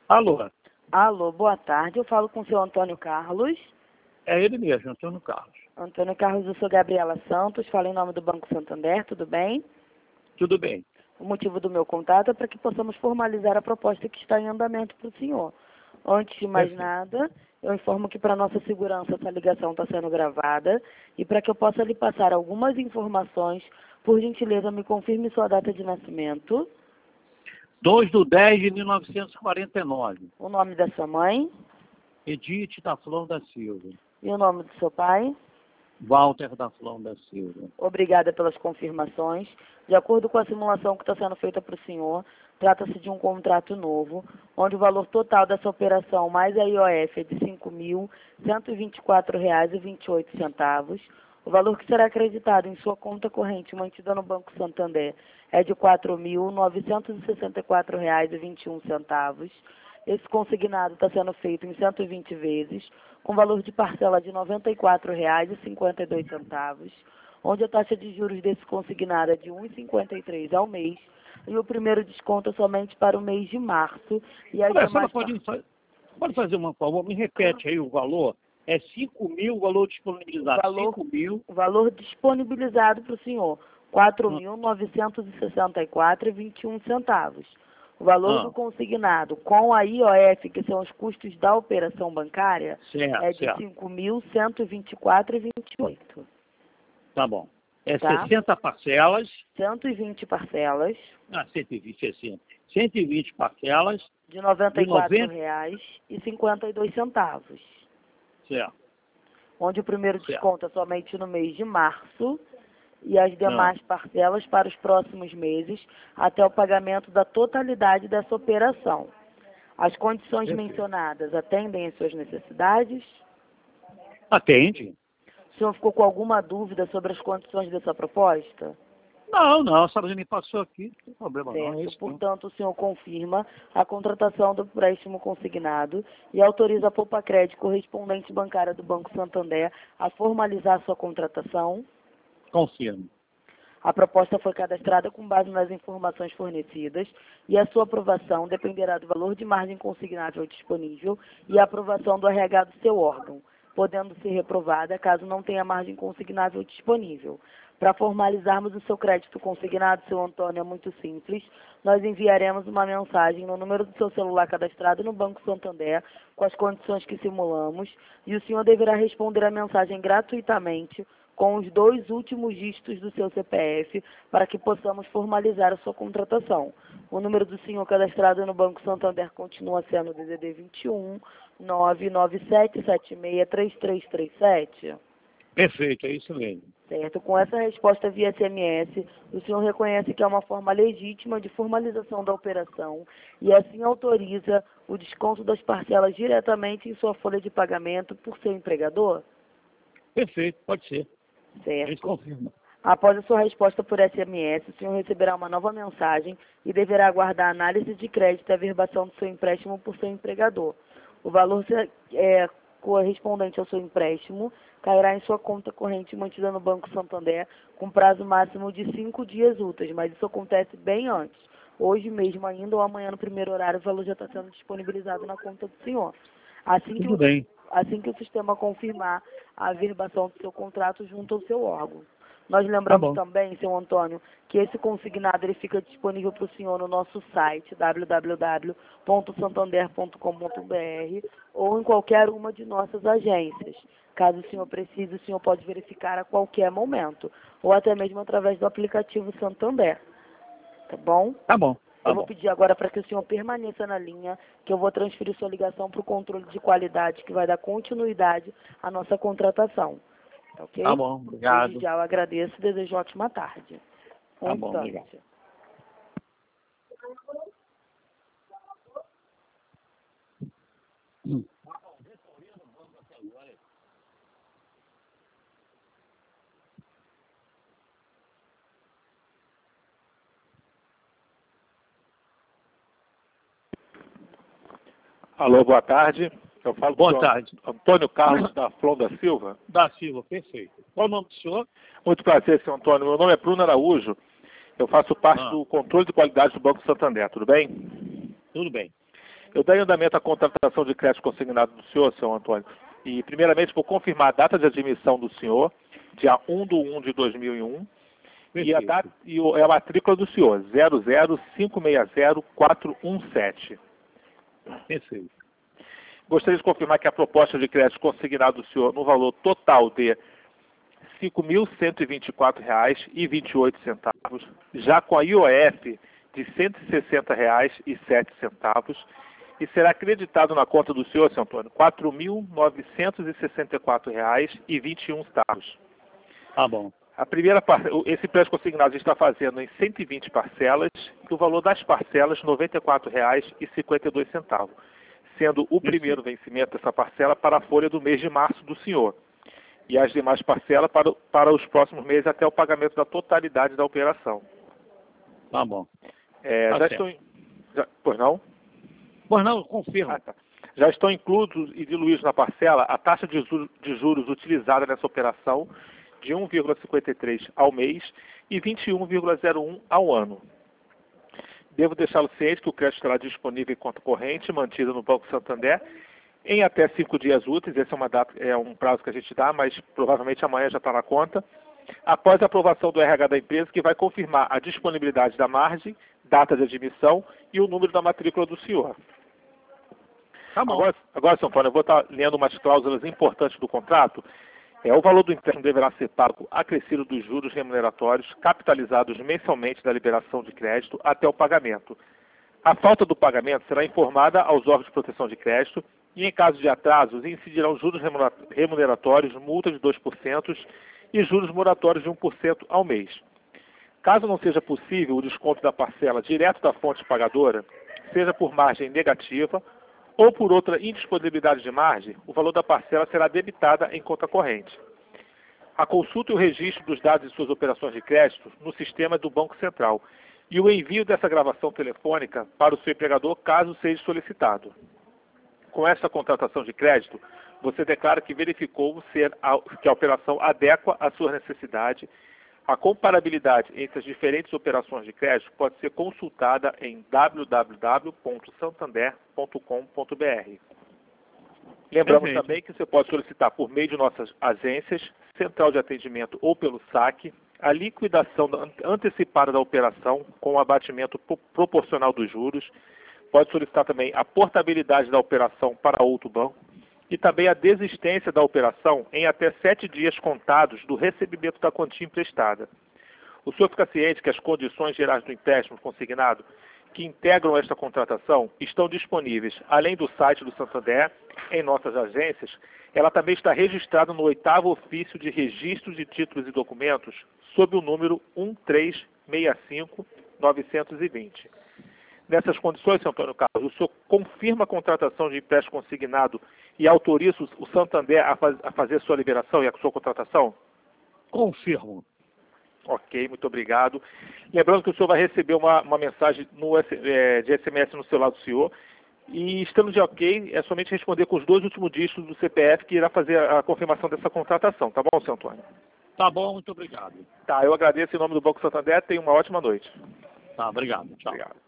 Alô, Alô, boa tarde. Eu falo com o senhor Antônio Carlos. é ele mesmo, Antônio Carlos. Antônio Carlos, eu sou Gabriela Santos, falo em nome do Banco Santander, tudo bem? Tudo bem. O motivo do meu contato é para que possamos formalizar a proposta que está em andamento para o senhor. Antes de mais Perfeito. nada, eu informo que para nossa segurança essa ligação está sendo gravada e para que eu possa lhe passar algumas informações, por gentileza, me confirme sua data de nascimento, 2/10/1949. o nome da sua mãe Edith da Flor da Silva. e o nome do seu pai. Walter da Flor da Silva. Obrigada pelas confirmações. De acordo com a simulação que está sendo feita para o senhor, trata-se de um contrato novo, onde o valor total dessa operação mais a IOF é de R$ 5.124,28. O valor que será acreditado em sua conta corrente mantida no Banco Santander é de R$ 4.964,21. Esse consignado está sendo feito em 120 vezes, com valor de parcela de R$ 94,52, onde a taxa de juros desse consignado é de 1,53 ao mês, e o primeiro desconto é somente para o mês de março, e as Olha, a demais... senhora pode fazer uma favor? Me repete aí o valor. É 5 mil o valor disponibilizado. 5 mil. O valor disponibilizado para o senhor, R$ 4.964,21. O valor do consignado com a IOF, que são os custos da operação bancária, é de R$ 5.124,28. Tá bom. É Tá? 60 parcelas. 120 parcelas 120, 60. 120 parcelas. de R$ 94,52, Certo. onde o primeiro desconto é somente no mês de março e as demais parcelas para os próximos meses, até o pagamento da totalidade dessa operação. As condições mencionadas atendem às suas necessidades? Atende. O senhor ficou com alguma dúvida sobre as condições dessa proposta? Não, a senhora já me passou aqui, não tem problema não. É isso, Portanto, o senhor confirma a contratação do empréstimo consignado e autoriza a Poupa Crédito correspondente bancária do Banco Santander a formalizar sua contratação? Confirmo. A proposta foi cadastrada com base nas informações fornecidas e a sua aprovação dependerá do valor de margem consignável disponível e a aprovação do RH do seu órgão, podendo ser reprovada caso não tenha margem consignável disponível. Para formalizarmos o seu crédito consignado, seu Antônio, é muito simples. Nós enviaremos uma mensagem no número do seu celular cadastrado no Banco Santander com as condições que simulamos e o senhor deverá responder a mensagem gratuitamente com os 2 últimos dígitos do seu CPF para que possamos formalizar a sua contratação. O número do senhor cadastrado no Banco Santander continua sendo o DDD 21 997763337. Perfeito, é isso mesmo. Certo. Com essa resposta via SMS, o senhor reconhece que é uma forma legítima de formalização da operação e assim autoriza o desconto das parcelas diretamente em sua folha de pagamento por seu empregador? Perfeito, pode ser. Certo. Eles confirmam. Após a sua resposta por SMS, o senhor receberá uma nova mensagem e deverá aguardar a análise de crédito e averbação do seu empréstimo por seu empregador. O valor correspondente ao seu empréstimo cairá em sua conta corrente mantida no Banco Santander com prazo máximo de 5 dias úteis, mas isso acontece bem antes. Hoje mesmo ainda ou amanhã no primeiro horário o valor já está sendo disponibilizado na conta do senhor. Assim que o sistema confirmar a averbação do seu contrato junto ao seu órgão. Nós lembramos também, seu Antônio, que esse consignado ele fica disponível para o senhor no nosso site, www.santander.com.br, ou em qualquer uma de nossas agências. Caso o senhor precise, o senhor pode verificar a qualquer momento, ou até mesmo através do aplicativo Santander. Tá bom? Tá bom. Eu vou pedir agora para que o senhor permaneça na linha, que eu vou transferir sua ligação para o controle de qualidade, que vai dar continuidade à nossa contratação. Tá ok? Tá bom, obrigado. Desde já eu agradeço e desejo ótima tarde. Tá bom, obrigado. Alô, boa tarde. Eu falo com Boa tarde. Antônio Carlos da Flor da Silva. Da Silva, perfeito. Qual o nome do senhor? Muito prazer, senhor Antônio. Meu nome é Bruno Araújo. Eu faço parte do controle de qualidade do Banco Santander, tudo bem? Tudo bem. Eu dei andamento à contratação de crédito consignado do senhor, seu Antônio. E, primeiramente, vou confirmar a data de admissão do senhor, dia 1/1/2001, e a matrícula do senhor, 00560-417. Perfeito. Gostaria de confirmar que a proposta de crédito consignado do senhor no valor total de R$ 5.124,28, já com a IOF de R$ 160,07, e será acreditado na conta do senhor, seu Antônio, R$ 4.964,21. Tá bom. Esse crédito consignado está fazendo em 120 parcelas, e o valor das parcelas R$ 94,52, sendo o primeiro vencimento dessa parcela para a folha do mês de março do senhor, e as demais parcelas para os próximos meses até o pagamento da totalidade da operação. Tá bom. Pois não? Pois não, confirma. Tá. Já estão inclusos e diluídos na parcela a taxa de juros utilizada nessa operação, de 1,53 ao mês e 21,01 ao ano. Devo deixá-lo ciente que o crédito estará disponível em conta corrente, mantida no Banco Santander, em até 5 dias úteis. Esse é um prazo que a gente dá, mas provavelmente amanhã já está na conta. Após a aprovação do RH da empresa, que vai confirmar a disponibilidade da margem, data de admissão e o número da matrícula do senhor. Tá bom. Agora, seu Antônio, eu vou estar lendo umas cláusulas importantes do contrato. O valor do empréstimo deverá ser pago acrescido dos juros remuneratórios capitalizados mensalmente da liberação de crédito até o pagamento. A falta do pagamento será informada aos órgãos de proteção de crédito e, em caso de atrasos, incidirão juros remuneratórios, multa de 2% e juros moratórios de 1% ao mês. Caso não seja possível o desconto da parcela direto da fonte pagadora, seja por margem negativa ou por outra indisponibilidade de margem, o valor da parcela será debitada em conta corrente. A consulta e o registro dos dados de suas operações de crédito no sistema do Banco Central e o envio dessa gravação telefônica para o seu empregador, caso seja solicitado. Com esta contratação de crédito, você declara que verificou que a operação adequa à sua necessidade. A comparabilidade entre as diferentes operações de crédito pode ser consultada em www.santander.com.br. Lembramos também que você pode solicitar por meio de nossas agências, central de atendimento ou pelo saque, a liquidação antecipada da operação com o abatimento proporcional dos juros. Pode solicitar também a portabilidade da operação para outro banco e também a desistência da operação em até 7 dias contados do recebimento da quantia emprestada. O senhor fica ciente que as condições gerais do empréstimo consignado que integram esta contratação estão disponíveis, além do site do Santander, em nossas agências. Ela também está registrada no 8º Ofício de Registro de Títulos e Documentos, sob o número 1365920. Nessas condições, senhor Antônio Carlos, o senhor confirma a contratação de empréstimo consignado e autoriza o Santander a fazer sua liberação e a sua contratação? Confirmo. Ok, muito obrigado. Lembrando que o senhor vai receber uma mensagem de SMS no celular do senhor. E estando de ok, é somente responder com os 2 últimos dígitos do CPF que irá fazer a confirmação dessa contratação. Tá bom, senhor Antônio? Tá bom, muito obrigado. Tá, eu agradeço em nome do Banco Santander. Tenha uma ótima noite. Tá, obrigado. Tchau. Obrigado.